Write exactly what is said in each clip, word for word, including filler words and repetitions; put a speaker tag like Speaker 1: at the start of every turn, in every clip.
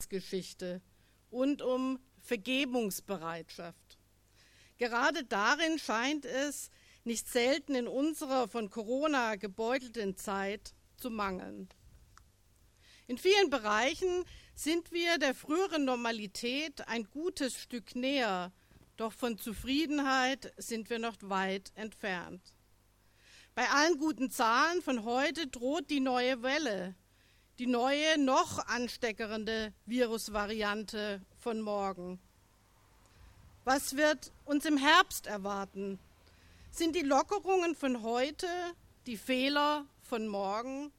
Speaker 1: Liebesgeschichte und um Vergebungsbereitschaft. Gerade darin scheint es nicht selten in unserer von Corona gebeutelten Zeit zu mangeln. In vielen Bereichen sind wir der früheren Normalität ein gutes Stück näher, doch von Zufriedenheit sind wir noch weit entfernt. Bei allen guten Zahlen von heute droht die neue Welle, die neue, noch ansteckende Virusvariante von morgen. Was wird uns im Herbst erwarten? Sind die Lockerungen von heute die Fehler von morgen?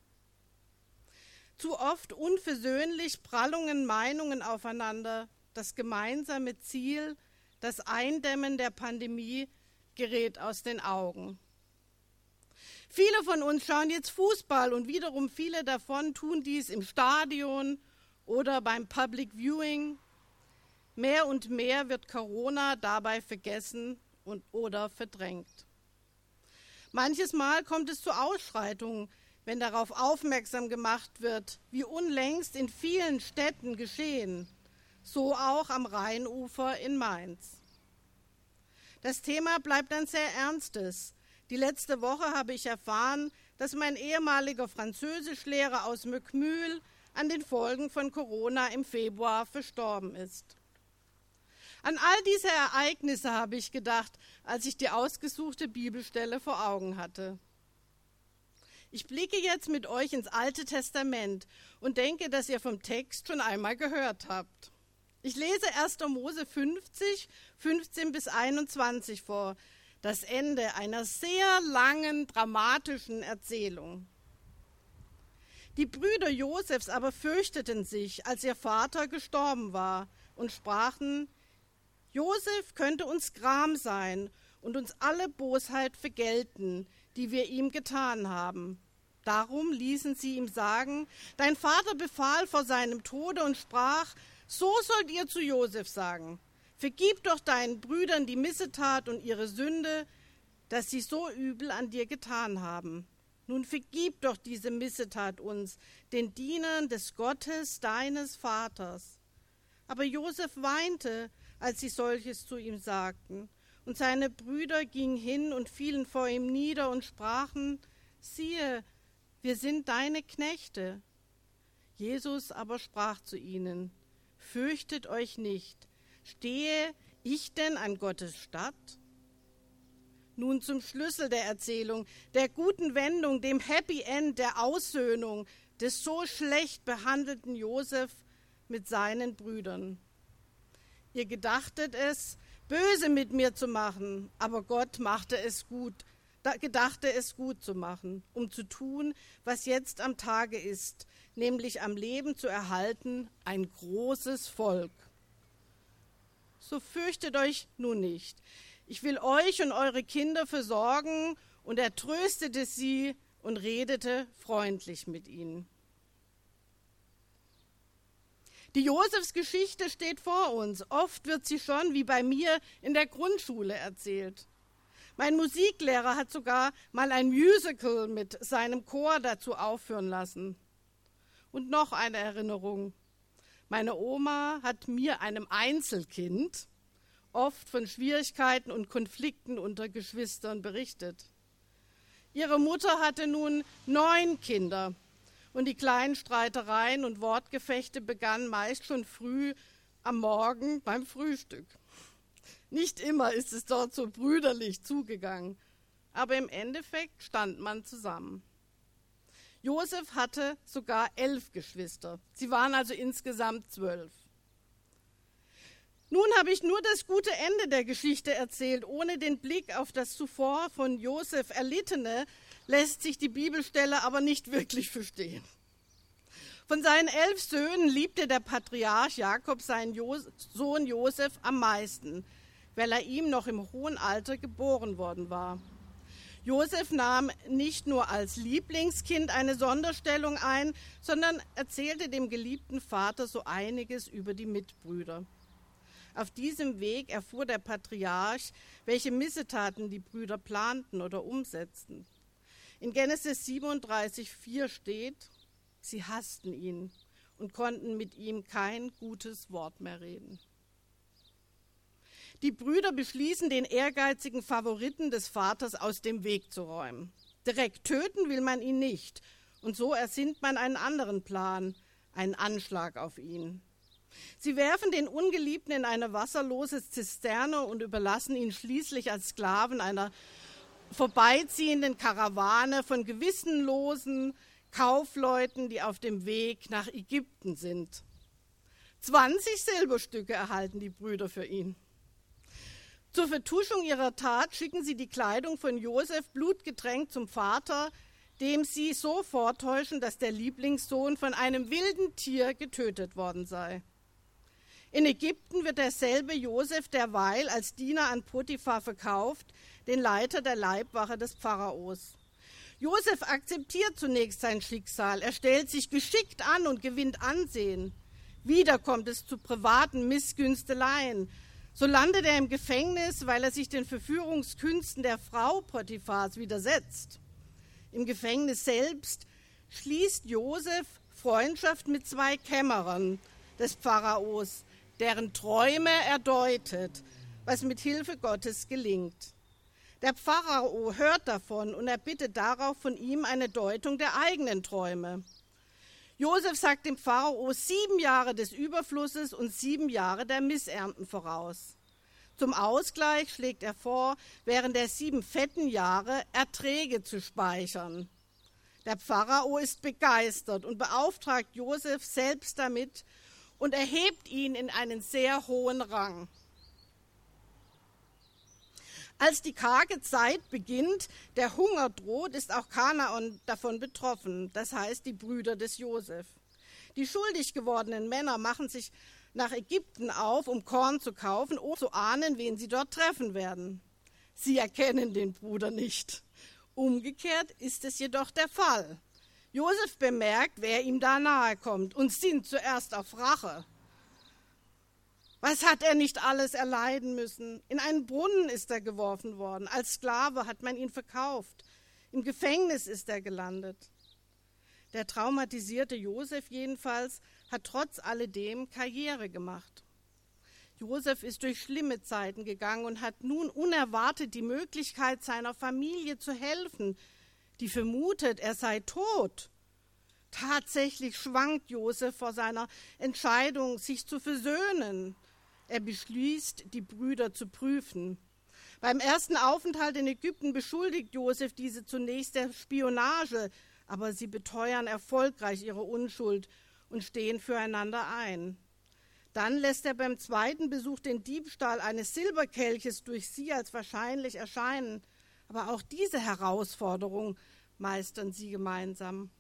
Speaker 1: Zu oft unversöhnlich Prallungen Meinungen aufeinander. Das gemeinsame Ziel, das Eindämmen der Pandemie, gerät aus den Augen. Viele von uns schauen jetzt Fußball und wiederum viele davon tun dies im Stadion oder beim Public Viewing. Mehr und mehr wird Corona dabei vergessen und oder verdrängt. Manches Mal kommt es zu Ausschreitungen, wenn darauf aufmerksam gemacht wird, wie unlängst in vielen Städten geschehen, so auch am Rheinufer in Mainz. Das Thema bleibt ein sehr ernstes. Die letzte Woche habe ich erfahren, dass mein ehemaliger Französischlehrer aus Möckmühl an den Folgen von Corona im Februar verstorben ist. An all diese Ereignisse habe ich gedacht, als ich die ausgesuchte Bibelstelle vor Augen hatte. Ich blicke jetzt mit euch ins Alte Testament und denke, dass ihr vom Text schon einmal gehört habt. Ich lese erster Mose fünfzig, fünfzehn bis einundzwanzig vor, das Ende einer sehr langen, dramatischen Erzählung. Die Brüder Josefs aber fürchteten sich, als ihr Vater gestorben war, und sprachen: Josef könnte uns Gram sein und uns alle Bosheit vergelten, die wir ihm getan haben. Darum ließen sie ihm sagen: Dein Vater befahl vor seinem Tode und sprach: So sollt ihr zu Josef sagen: Vergib doch deinen Brüdern die Missetat und ihre Sünde, dass sie so übel an dir getan haben. Nun vergib doch diese Missetat uns, den Dienern des Gottes deines Vaters. Aber Josef weinte, als sie solches zu ihm sagten. Und seine Brüder gingen hin und fielen vor ihm nieder und sprachen: Siehe, wir sind deine Knechte. Jesus aber sprach zu ihnen: Fürchtet euch nicht, stehe ich denn an Gottes Statt? Nun zum Schlüssel der Erzählung, der guten Wendung, dem Happy End, der Aussöhnung des so schlecht behandelten Josef mit seinen Brüdern. Ihr gedachtet es, böse mit mir zu machen, aber Gott machte es gut, gedachte es gut zu machen, um zu tun, was jetzt am Tage ist, nämlich am Leben zu erhalten, ein großes Volk. So fürchtet euch nun nicht. Ich will euch und eure Kinder versorgen. Und er tröstete sie und redete freundlich mit ihnen. Die Josefsgeschichte steht vor uns. Oft wird sie schon, wie bei mir, in der Grundschule erzählt. Mein Musiklehrer hat sogar mal ein Musical mit seinem Chor dazu aufführen lassen. Und noch eine Erinnerung. Meine Oma hat mir, einem Einzelkind, oft von Schwierigkeiten und Konflikten unter Geschwistern berichtet. Ihre Mutter hatte nun neun Kinder und die kleinen Streitereien und Wortgefechte begannen meist schon früh am Morgen beim Frühstück. Nicht immer ist es dort so brüderlich zugegangen, aber im Endeffekt stand man zusammen. Josef hatte sogar elf Geschwister. Sie waren also insgesamt zwölf. Nun habe ich nur das gute Ende der Geschichte erzählt. Ohne den Blick auf das zuvor von Josef Erlittene lässt sich die Bibelstelle aber nicht wirklich verstehen. Von seinen elf Söhnen liebte der Patriarch Jakob seinen Jos- Sohn Josef am meisten, weil er ihm noch im hohen Alter geboren worden war. Josef nahm nicht nur als Lieblingskind eine Sonderstellung ein, sondern erzählte dem geliebten Vater so einiges über die Mitbrüder. Auf diesem Weg erfuhr der Patriarch, welche Missetaten die Brüder planten oder umsetzten. In Genesis siebenunddreißig, vier steht: Sie hassten ihn und konnten mit ihm kein gutes Wort mehr reden. Die Brüder beschließen, den ehrgeizigen Favoriten des Vaters aus dem Weg zu räumen. Direkt töten will man ihn nicht, und so ersinnt man einen anderen Plan, einen Anschlag auf ihn. Sie werfen den Ungeliebten in eine wasserlose Zisterne und überlassen ihn schließlich als Sklaven einer vorbeiziehenden Karawane von gewissenlosen Kaufleuten, die auf dem Weg nach Ägypten sind. zwanzig Silberstücke erhalten die Brüder für ihn. Zur Vertuschung ihrer Tat schicken sie die Kleidung von Josef blutgetränkt zum Vater, dem sie so vortäuschen, dass der Lieblingssohn von einem wilden Tier getötet worden sei. In Ägypten wird derselbe Josef derweil als Diener an Potiphar verkauft, den Leiter der Leibwache des Pharaos. Josef akzeptiert zunächst sein Schicksal, er stellt sich geschickt an und gewinnt Ansehen. Wieder kommt es zu privaten Missgünsteleien. So landet er im Gefängnis, weil er sich den Verführungskünsten der Frau Potiphars widersetzt. Im Gefängnis selbst schließt Josef Freundschaft mit zwei Kämmerern des Pharaos, deren Träume er deutet, was mit Hilfe Gottes gelingt. Der Pharao hört davon und er bittet darauf von ihm eine Deutung der eigenen Träume. Josef sagt dem Pharao sieben Jahre des Überflusses und sieben Jahre der Missernten voraus. Zum Ausgleich schlägt er vor, während der sieben fetten Jahre Erträge zu speichern. Der Pharao ist begeistert und beauftragt Josef selbst damit und erhebt ihn in einen sehr hohen Rang. Als die karge Zeit beginnt, der Hunger droht, ist auch Kanaan davon betroffen, das heißt die Brüder des Josef. Die schuldig gewordenen Männer machen sich nach Ägypten auf, um Korn zu kaufen, ohne zu ahnen, wen sie dort treffen werden. Sie erkennen den Bruder nicht. Umgekehrt ist es jedoch der Fall. Josef bemerkt, wer ihm da nahe kommt und sinnt zuerst auf Rache. Was hat er nicht alles erleiden müssen? In einen Brunnen ist er geworfen worden. Als Sklave hat man ihn verkauft. Im Gefängnis ist er gelandet. Der traumatisierte Josef jedenfalls hat trotz alledem Karriere gemacht. Josef ist durch schlimme Zeiten gegangen und hat nun unerwartet die Möglichkeit, seiner Familie zu helfen, die vermutet, er sei tot. Tatsächlich schwankt Josef vor seiner Entscheidung, sich zu versöhnen. Er beschließt, die Brüder zu prüfen. Beim ersten Aufenthalt in Ägypten beschuldigt Josef diese zunächst der Spionage, aber sie beteuern erfolgreich ihre Unschuld und stehen füreinander ein. Dann lässt er beim zweiten Besuch den Diebstahl eines Silberkelches durch sie als wahrscheinlich erscheinen. Aber auch diese Herausforderung meistern sie gemeinsam.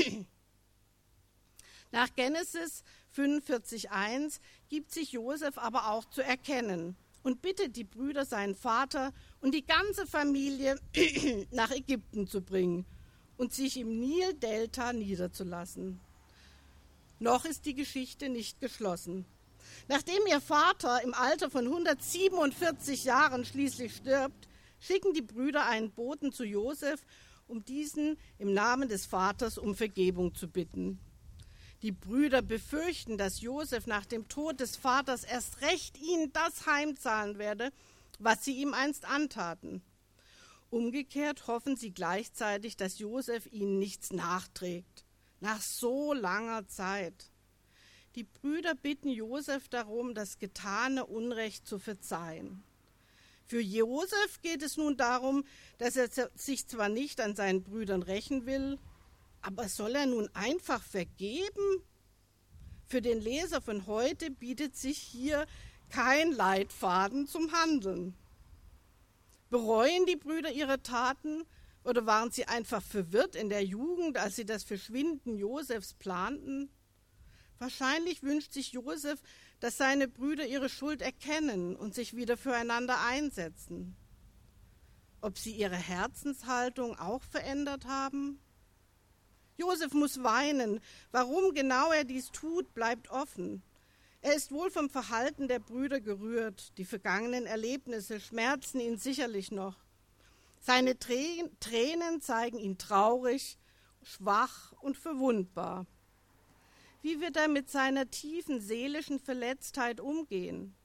Speaker 1: Nach Genesis fünfundvierzig eins gibt sich Josef aber auch zu erkennen und bittet die Brüder, seinen Vater und die ganze Familie nach Ägypten zu bringen und sich im Nildelta niederzulassen. Noch ist die Geschichte nicht geschlossen. Nachdem ihr Vater im Alter von hundertsiebenundvierzig Jahren schließlich stirbt, schicken die Brüder einen Boten zu Josef, um diesen im Namen des Vaters um Vergebung zu bitten. Die Brüder befürchten, dass Josef nach dem Tod des Vaters erst recht ihnen das heimzahlen werde, was sie ihm einst antaten. Umgekehrt hoffen sie gleichzeitig, dass Josef ihnen nichts nachträgt, nach so langer Zeit. Die Brüder bitten Josef darum, das getane Unrecht zu verzeihen. Für Josef geht es nun darum, dass er sich zwar nicht an seinen Brüdern rächen will, aber soll er nun einfach vergeben? Für den Leser von heute bietet sich hier kein Leitfaden zum Handeln. Bereuen die Brüder ihre Taten oder waren sie einfach verwirrt in der Jugend, als sie das Verschwinden Josefs planten? Wahrscheinlich wünscht sich Josef, dass seine Brüder ihre Schuld erkennen und sich wieder füreinander einsetzen. Ob sie ihre Herzenshaltung auch verändert haben? Josef muss weinen. Warum genau er dies tut, bleibt offen. Er ist wohl vom Verhalten der Brüder gerührt. Die vergangenen Erlebnisse schmerzen ihn sicherlich noch. Seine Tränen zeigen ihn traurig, schwach und verwundbar. Wie wird er mit seiner tiefen seelischen Verletztheit umgehen?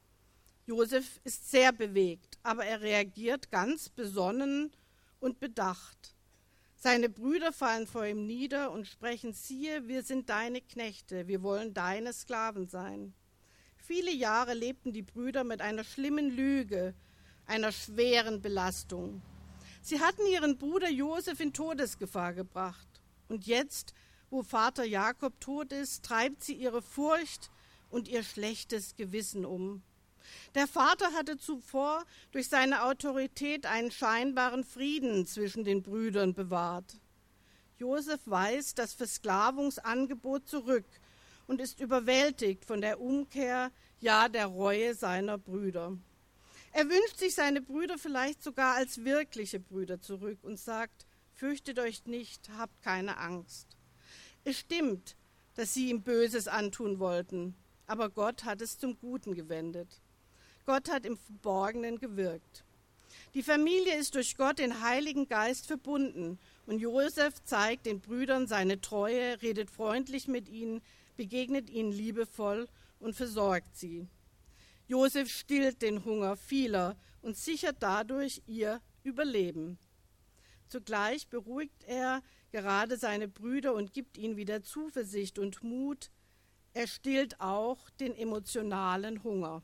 Speaker 1: Josef ist sehr bewegt, aber er reagiert ganz besonnen und bedacht. Seine Brüder fallen vor ihm nieder und sprechen: Siehe, wir sind deine Knechte, wir wollen deine Sklaven sein. Viele Jahre lebten die Brüder mit einer schlimmen Lüge, einer schweren Belastung. Sie hatten ihren Bruder Josef in Todesgefahr gebracht. Und jetzt, wo Vater Jakob tot ist, treibt sie ihre Furcht und ihr schlechtes Gewissen um. Der Vater hatte zuvor durch seine Autorität einen scheinbaren Frieden zwischen den Brüdern bewahrt. Josef weist das Versklavungsangebot zurück und ist überwältigt von der Umkehr, ja der Reue seiner Brüder. Er wünscht sich seine Brüder vielleicht sogar als wirkliche Brüder zurück und sagt: Fürchtet euch nicht, habt keine Angst. Es stimmt, dass sie ihm Böses antun wollten, aber Gott hat es zum Guten gewendet. Gott hat im Verborgenen gewirkt. Die Familie ist durch Gott, den Heiligen Geist, verbunden und Josef zeigt den Brüdern seine Treue, redet freundlich mit ihnen, begegnet ihnen liebevoll und versorgt sie. Josef stillt den Hunger vieler und sichert dadurch ihr Überleben. Zugleich beruhigt er gerade seine Brüder und gibt ihnen wieder Zuversicht und Mut. Er stillt auch den emotionalen Hunger.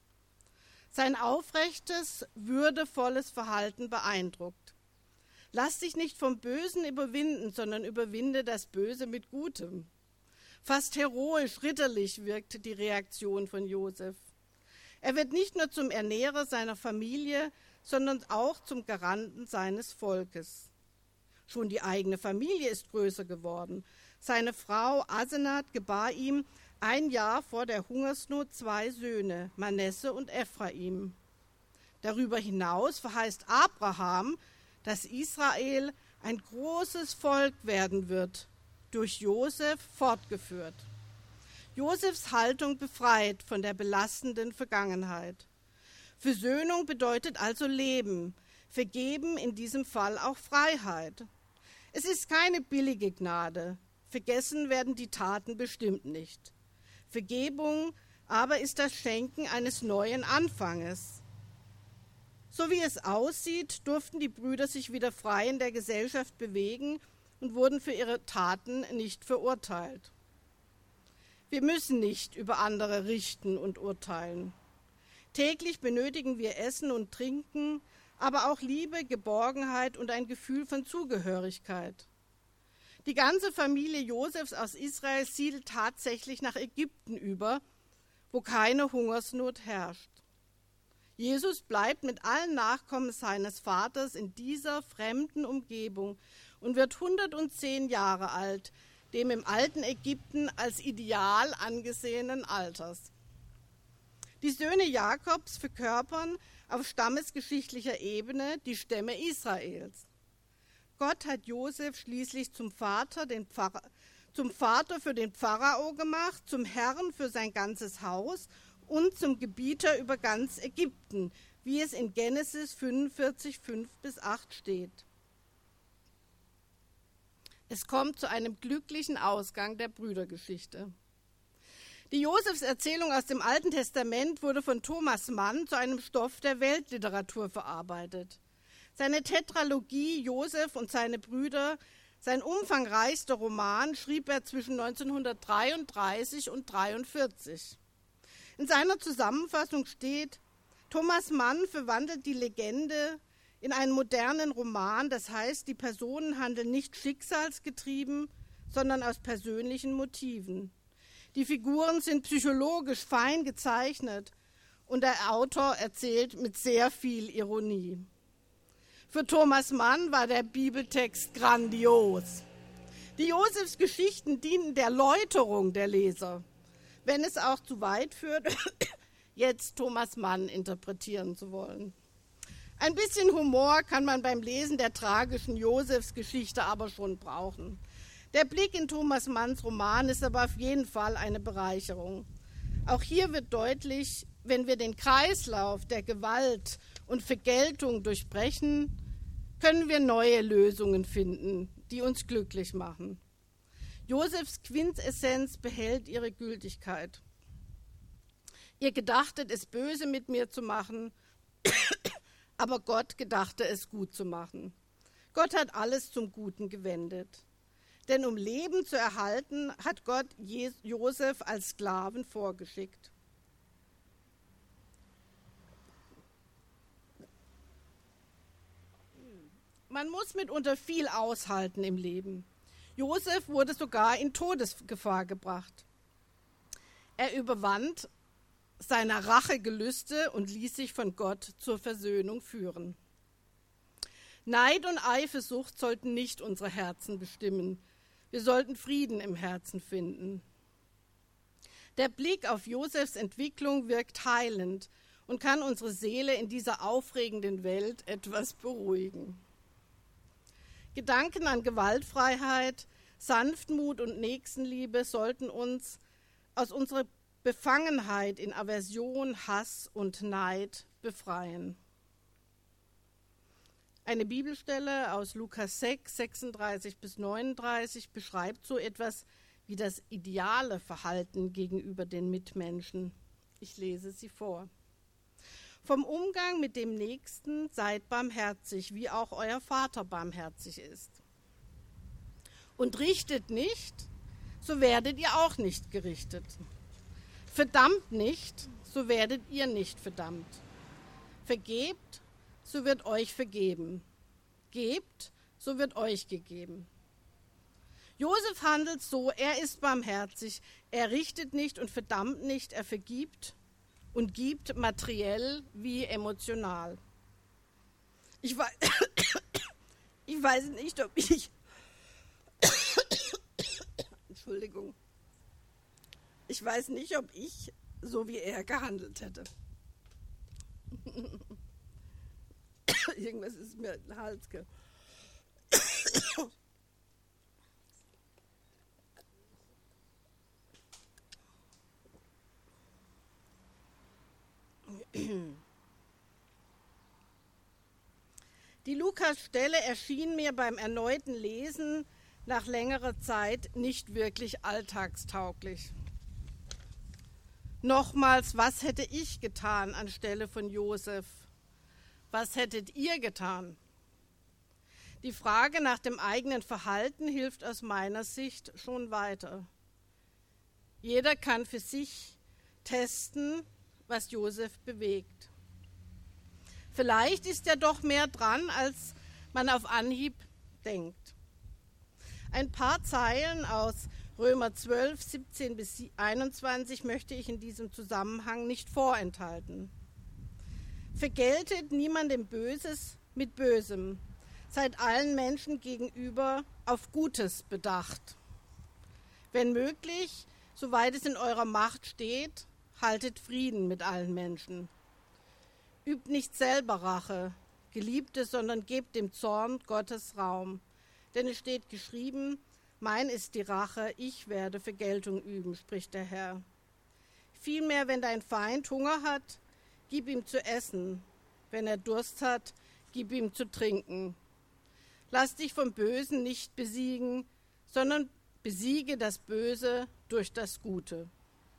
Speaker 1: Sein aufrechtes, würdevolles Verhalten beeindruckt. Lass dich nicht vom Bösen überwinden, sondern überwinde das Böse mit Gutem. Fast heroisch, ritterlich wirkt die Reaktion von Josef. Er wird nicht nur zum Ernährer seiner Familie, sondern auch zum Garanten seines Volkes. Schon die eigene Familie ist größer geworden. Seine Frau Asenath gebar ihm ein Jahr vor der Hungersnot zwei Söhne, Manasse und Ephraim. Darüber hinaus verheißt Abraham, dass Israel ein großes Volk werden wird, durch Josef fortgeführt. Josefs Haltung befreit von der belastenden Vergangenheit. Versöhnung bedeutet also Leben, Vergeben in diesem Fall auch Freiheit. Es ist keine billige Gnade, vergessen werden die Taten bestimmt nicht. Vergebung aber ist das Schenken eines neuen Anfanges. So wie es aussieht, durften die Brüder sich wieder frei in der Gesellschaft bewegen und wurden für ihre Taten nicht verurteilt. Wir müssen nicht über andere richten und urteilen. Täglich benötigen wir Essen und Trinken, aber auch Liebe, Geborgenheit und ein Gefühl von Zugehörigkeit. Die ganze Familie Josefs aus Israel siedelt tatsächlich nach Ägypten über, wo keine Hungersnot herrscht. Jesus bleibt mit allen Nachkommen seines Vaters in dieser fremden Umgebung und wird hundertzehn Jahre alt, dem im alten Ägypten als Ideal angesehenen Alters. Die Söhne Jakobs verkörpern auf stammesgeschichtlicher Ebene die Stämme Israels. Gott hat Josef schließlich zum Vater, den Pfarrer, zum Vater für den Pharao gemacht, zum Herrn für sein ganzes Haus und zum Gebieter über ganz Ägypten, wie es in Genesis fünfundvierzig, fünf bis acht steht. Es kommt zu einem glücklichen Ausgang der Brüdergeschichte. Die Josefs-Erzählung aus dem Alten Testament wurde von Thomas Mann zu einem Stoff der Weltliteratur verarbeitet. Seine Tetralogie Josef und seine Brüder, sein umfangreichster Roman, schrieb er zwischen neunzehnhundertdreiunddreißig und neunzehnhundertdreiundvierzig. In seiner Zusammenfassung steht: Thomas Mann verwandelt die Legende in einen modernen Roman, das heißt, die Personen handeln nicht schicksalsgetrieben, sondern aus persönlichen Motiven. Die Figuren sind psychologisch fein gezeichnet und der Autor erzählt mit sehr viel Ironie. Für Thomas Mann war der Bibeltext grandios. Die Josefsgeschichten dienen der Läuterung der Leser, wenn es auch zu weit führt, jetzt Thomas Mann interpretieren zu wollen. Ein bisschen Humor kann man beim Lesen der tragischen Josefsgeschichte aber schon brauchen. Der Blick in Thomas Manns Roman ist aber auf jeden Fall eine Bereicherung. Auch hier wird deutlich, wenn wir den Kreislauf der Gewalt und Vergeltung durchbrechen, können wir neue Lösungen finden, die uns glücklich machen. Josefs Quintessenz behält ihre Gültigkeit. Ihr gedachtet es böse mit mir zu machen, aber Gott gedachte es gut zu machen. Gott hat alles zum Guten gewendet. Denn um Leben zu erhalten, hat Gott Josef als Sklaven vorgeschickt. Man muss mitunter viel aushalten im Leben. Josef wurde sogar in Todesgefahr gebracht. Er überwand seiner Rachegelüste und ließ sich von Gott zur Versöhnung führen. Neid und Eifersucht sollten nicht unsere Herzen bestimmen. Wir sollten Frieden im Herzen finden. Der Blick auf Josefs Entwicklung wirkt heilend und kann unsere Seele in dieser aufregenden Welt etwas beruhigen. Gedanken an Gewaltfreiheit, Sanftmut und Nächstenliebe sollten uns aus unserer Befangenheit in Aversion, Hass und Neid befreien. Eine Bibelstelle aus Lukas sechs, sechsunddreißig bis neununddreißig beschreibt so etwas wie das ideale Verhalten gegenüber den Mitmenschen. Ich lese sie vor. Vom Umgang mit dem Nächsten seid barmherzig, wie auch euer Vater barmherzig ist. Und richtet nicht, so werdet ihr auch nicht gerichtet. Verdammt nicht, so werdet ihr nicht verdammt. Vergebt, so wird euch vergeben. Gebt, so wird euch gegeben. Josef handelt so, er ist barmherzig, er richtet nicht und verdammt nicht, er vergibt und gibt materiell wie emotional. Ich weiß, ich weiß nicht, ob ich, Entschuldigung, ich weiß nicht, ob ich so wie er gehandelt hätte. Irgendwas ist mir in den Hals ge... Die Lukas-Stelle erschien mir beim erneuten Lesen nach längerer Zeit nicht wirklich alltagstauglich. Nochmals, was hätte ich getan anstelle von Josef? Was hättet ihr getan? Die Frage nach dem eigenen Verhalten hilft aus meiner Sicht schon weiter. Jeder kann für sich testen, was Josef bewegt. Vielleicht ist ja doch mehr dran, als man auf Anhieb denkt. Ein paar Zeilen aus Römer zwölf, siebzehn bis einundzwanzig möchte ich in diesem Zusammenhang nicht vorenthalten. Vergeltet niemandem Böses mit Bösem. Seid allen Menschen gegenüber auf Gutes bedacht. Wenn möglich, soweit es in eurer Macht steht, haltet Frieden mit allen Menschen. Übt nicht selber Rache, Geliebte, sondern gebt dem Zorn Gottes Raum. Denn es steht geschrieben, mein ist die Rache, ich werde Vergeltung üben, spricht der Herr. Vielmehr, wenn dein Feind Hunger hat, gib ihm zu essen. Wenn er Durst hat, gib ihm zu trinken. Lass dich vom Bösen nicht besiegen, sondern besiege das Böse durch das Gute.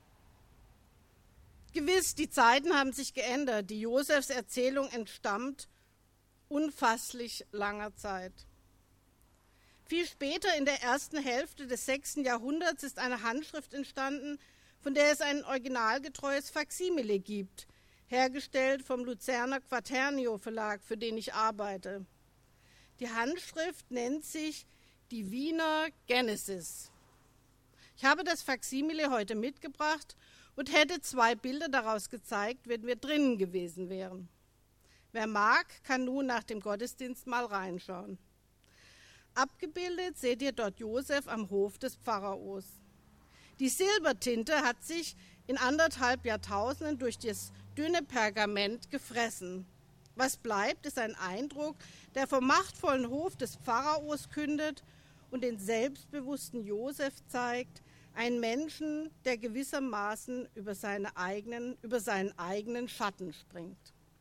Speaker 1: Gewiss, die Zeiten haben sich geändert. Die Josefs Erzählung entstammt unfasslich langer Zeit. Viel später, in der ersten Hälfte des sechsten Jahrhunderts, ist eine Handschrift entstanden, von der es ein originalgetreues Faksimile gibt, hergestellt vom Luzerner Quaternio Verlag, für den ich arbeite. Die Handschrift nennt sich die Wiener Genesis. Ich habe das Faksimile heute mitgebracht und hätte zwei Bilder daraus gezeigt, wenn wir drinnen gewesen wären. Wer mag, kann nun nach dem Gottesdienst mal reinschauen. Abgebildet seht ihr dort Josef am Hof des Pharaos. Die Silbertinte hat sich in anderthalb Jahrtausenden durch das dünne Pergament gefressen. Was bleibt, ist ein Eindruck, der vom machtvollen Hof des Pharaos kündet und den selbstbewussten Josef zeigt, einen Menschen, der gewissermaßen über, seine eigenen, über seinen eigenen Schatten springt.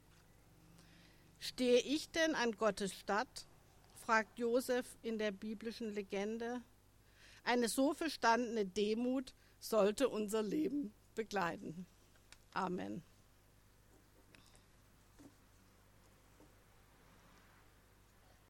Speaker 1: Stehe ich denn an Gottes Statt? Fragt Josef in der biblischen Legende. Eine so verstandene Demut sollte unser Leben begleiten. Amen.